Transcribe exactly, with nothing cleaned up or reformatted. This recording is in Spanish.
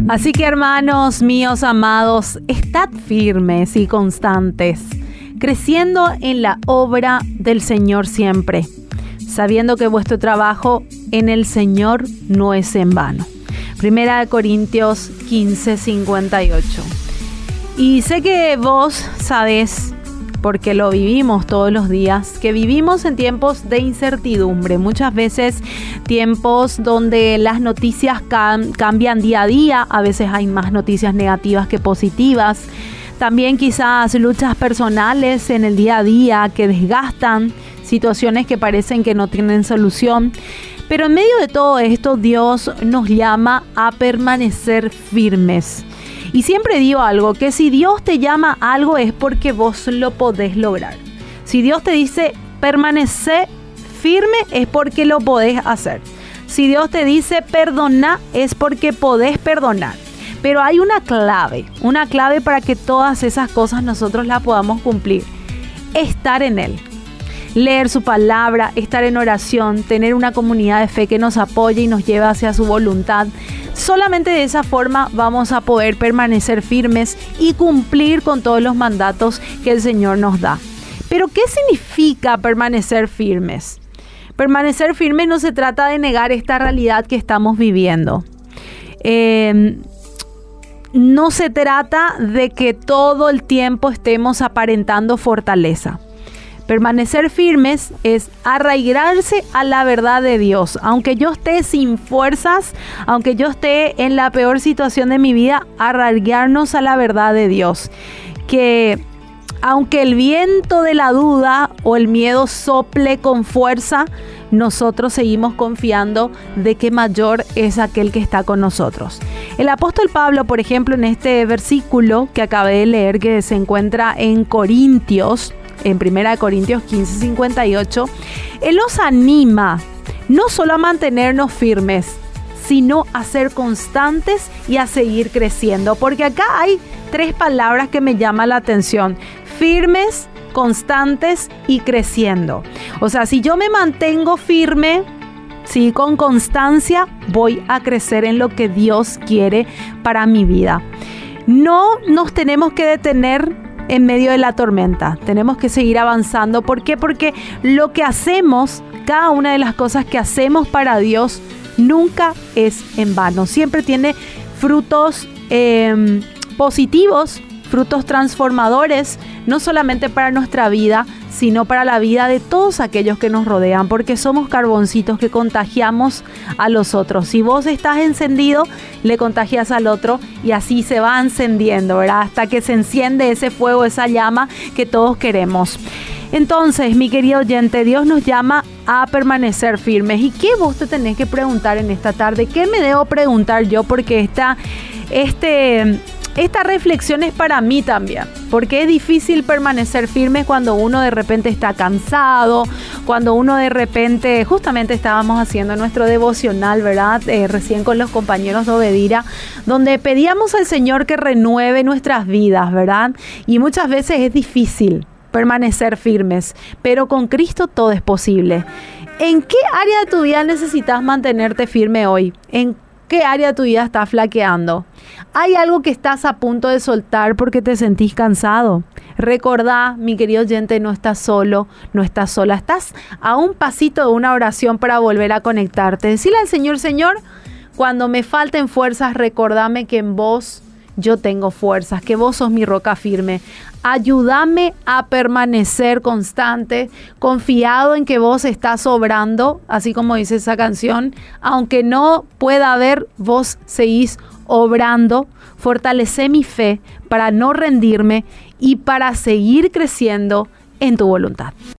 Así que, hermanos míos amados, estad firmes y constantes, creciendo en la obra del Señor siempre, sabiendo que vuestro trabajo en el Señor no es en vano. Primera de Corintios quince, cincuenta y ocho. Y sé que vos sabés, porque lo vivimos todos los días, que vivimos en tiempos de incertidumbre, muchas veces tiempos donde las noticias cam- cambian día a día, a veces hay más noticias negativas que positivas, también quizás luchas personales en el día a día que desgastan, situaciones que parecen que no tienen solución, pero en medio de todo esto Dios nos llama a permanecer firmes. Y siempre digo algo, que si Dios te llama a algo es porque vos lo podés lograr. Si Dios te dice permanecer firme es porque lo podés hacer. Si Dios te dice perdona es porque podés perdonar. Pero hay una clave, una clave para que todas esas cosas nosotros las podamos cumplir. Estar en Él. Leer su palabra, estar en oración, tener una comunidad de fe que nos apoye y nos lleve hacia su voluntad. Solamente de esa forma vamos a poder permanecer firmes y cumplir con todos los mandatos que el Señor nos da. Pero, ¿qué significa permanecer firmes? Permanecer firmes no se trata de negar esta realidad que estamos viviendo. Eh, no se trata de que todo el tiempo estemos aparentando fortaleza. Permanecer firmes es arraigarse a la verdad de Dios. Aunque yo esté sin fuerzas, aunque yo esté en la peor situación de mi vida, arraigarnos a la verdad de Dios. Que aunque el viento de la duda o el miedo sople con fuerza, nosotros seguimos confiando de que mayor es aquel que está con nosotros. El apóstol Pablo, por ejemplo, en este versículo que acabé de leer, que se encuentra en Corintios, en Primera de Corintios quince, cincuenta y ocho, Él nos anima no solo a mantenernos firmes, sino a ser constantes y a seguir creciendo. Porque acá hay tres palabras que me llaman la atención: firmes, constantes y creciendo. O sea, si yo me mantengo firme, sí, con constancia, voy a crecer en lo que Dios quiere para mi vida. No nos tenemos que detener en medio de la tormenta. Tenemos que seguir avanzando. ¿Por qué? Porque lo que hacemos, cada una de las cosas que hacemos para Dios, nunca es en vano. Siempre tiene frutos eh, positivos, frutos transformadores, no solamente para nuestra vida, sino para la vida de todos aquellos que nos rodean, porque somos carboncitos que contagiamos a los otros. Si vos estás encendido, le contagias al otro y así se va encendiendo, ¿verdad? Hasta que se enciende ese fuego, esa llama que todos queremos. Entonces, mi querido oyente, Dios nos llama a permanecer firmes. ¿Y qué vos te tenés que preguntar en esta tarde? ¿Qué me debo preguntar yo? Porque esta, este... Esta reflexión es para mí también, porque es difícil permanecer firme cuando uno de repente está cansado, cuando uno de repente, justamente estábamos haciendo nuestro devocional, ¿verdad? Eh, recién con los compañeros de Obedira, donde pedíamos al Señor que renueve nuestras vidas, ¿verdad? Y muchas veces es difícil permanecer firmes, pero con Cristo todo es posible. ¿En qué área de tu vida necesitas mantenerte firme hoy? ¿En qué área de tu vida estás flaqueando? ¿Hay algo que estás a punto de soltar porque te sentís cansado? Recordá, mi querido oyente, no estás solo, no estás sola. Estás a un pasito de una oración para volver a conectarte. Decile al Señor: Señor, cuando me falten fuerzas, recordame que en vos yo tengo fuerzas, que vos sos mi roca firme. Ayúdame a permanecer constante, confiado en que vos estás obrando, así como dice esa canción. Aunque no pueda ver, vos seguís obrando. Fortalece mi fe para no rendirme y para seguir creciendo en tu voluntad.